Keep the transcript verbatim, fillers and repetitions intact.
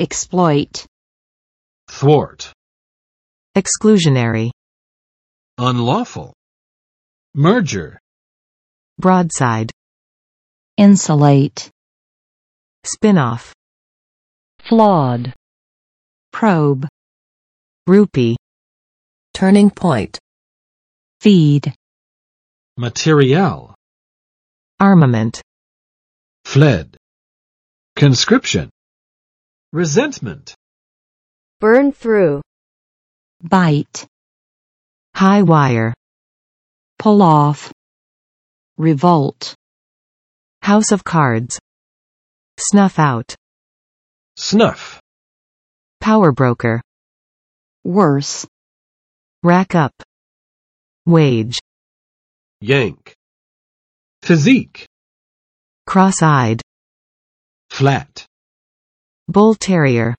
exploit, thwart, exclusionary, unlawful, merger, broadside, insulate, spin-off, flawed, probe, rupee, turning point, feed, material, armament, fled, conscription, resentment, burn through, bite, high wire, pull off, revolt, house of cards, snuff out, snuff, power broker, worse, rack up, wage, yank, physique, cross-eyed, flat, bull terrier,